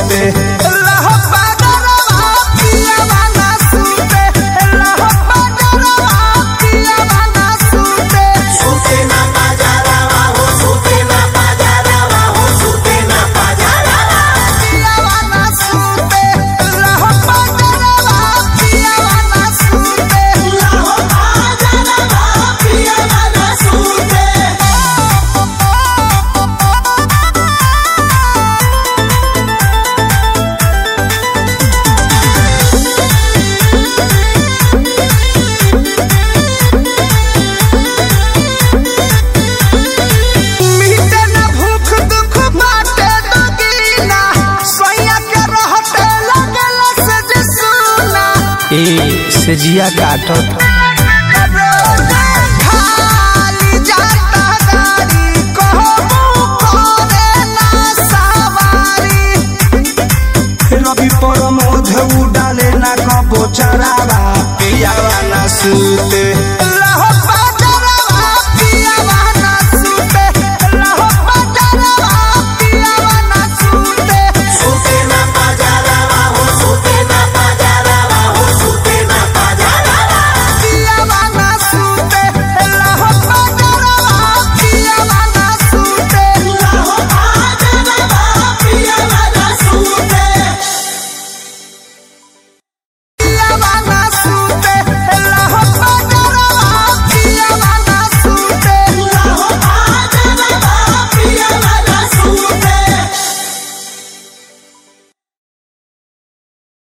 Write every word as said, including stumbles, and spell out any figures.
सूते लह पागलवा पियावा ना सूते लह पागलवा पियावा ना सूते सूते ना पाजारावा हो सूते ना पाजारावा हो सूते ना पाजारावा पियावा ना सूते लह पागलवा पियावा ना सूते लह पाजारावा पियावा ना सूते मीटे ना भूख दुख बाटे दुगीना सोया के रहते लगल से जसुना ए सेजिया काटत खाली जाता गाड़ी कहबू करे ना सवारी रवि पर मोध उडाले ना कबो चरावा पियावा ना सू